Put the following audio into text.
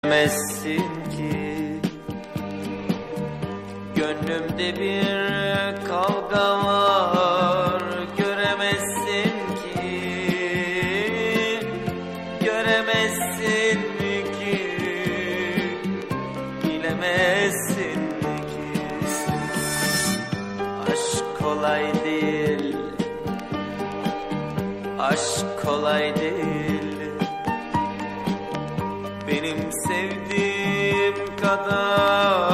Göremezsin ki gönlümde bir kavga var. Göremezsin ki, göremezsin ki, bilemezsin ki aşk kolay değil, aşk kolay değil. Benim sevdiğim kadar